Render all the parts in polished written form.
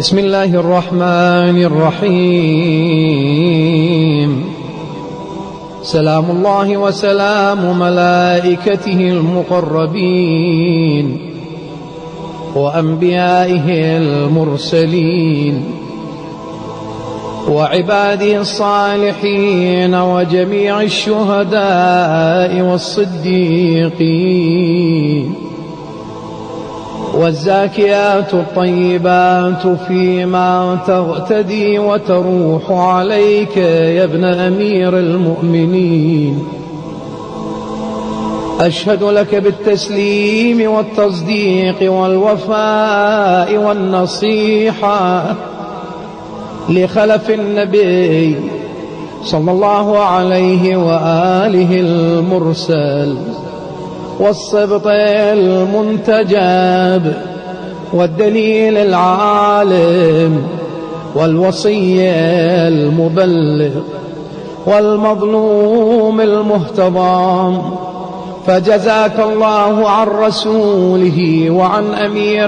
بسم الله الرحمن الرحيم. سلام الله وسلام ملائكته المقربين وأنبيائه المرسلين وعباده الصالحين وجميع الشهداء والصديقين والزاكيات الطيبات فيما تغتدي وتروح عليك يا ابن أمير المؤمنين. أشهد لك بالتسليم والتصديق والوفاء والنصيحة لخلف النبي صلى الله عليه وآله المرسل والصبط المنتجب والدليل العالم والوصي المبلغ والمظلوم المهتضم، فجزاك الله عن رسوله وعن أمير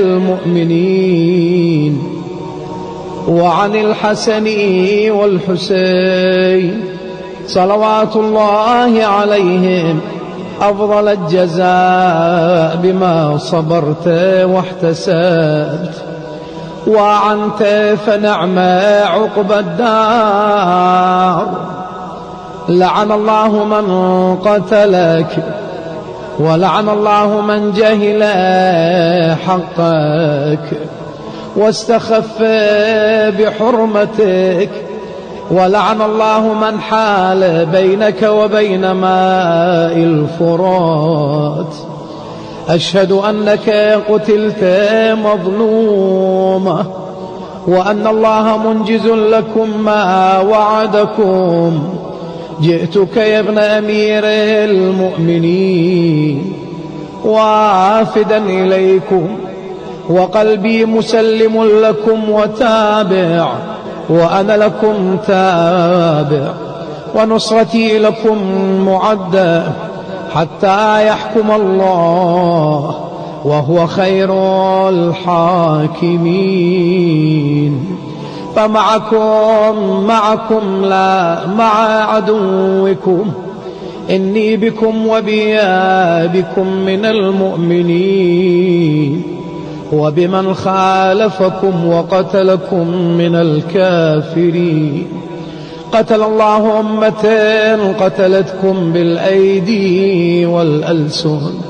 المؤمنين وعن الحسن والحسين صلوات الله عليهم أفضل الجزاء بما صبرت واحتسبت وعنت فنعم عقب الدار. لعن الله من قتلك ولعن الله من جهل حقك واستخف بحرمتك، ولعن الله من حال بينك وبين ماء الفرات. أشهد أنك قتلت مظلوما وأن الله منجز لكم ما وعدكم. جئتك يا ابن أمير المؤمنين وافدا إليكم وقلبي مسلم لكم وتابع، وأنا لكم تابع، ونصرتي لكم معدة حتى يحكم الله وهو خير الحاكمين. فمعكم لا مع عدوكم، إني بكم وبيابكم من المؤمنين وبمن خالفكم وقتلكم من الكافرين. قتل الله أمة قتلتكم بالأيدي والألسن